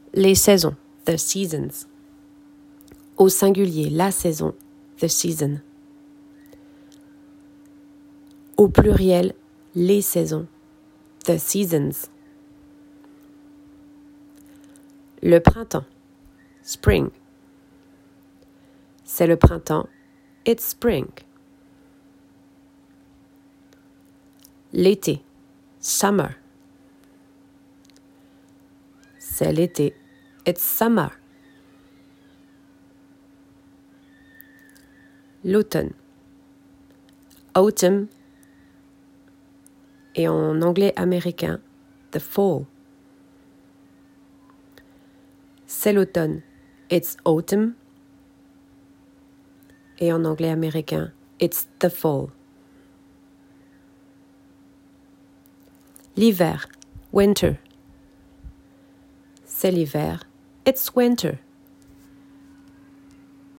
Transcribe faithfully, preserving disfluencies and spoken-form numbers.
Les saisons, the seasons. Au singulier, la saison, the season. Au pluriel, les saisons, the seasons. Le printemps, spring. C'est le printemps, it's spring. L'été, summer. C'est l'été, it's summer. L'automne, autumn. Et en anglais américain, the fall. C'est l'automne, it's autumn. Et en anglais américain, it's the fall. L'hiver, winter. C'est l'hiver, it's winter.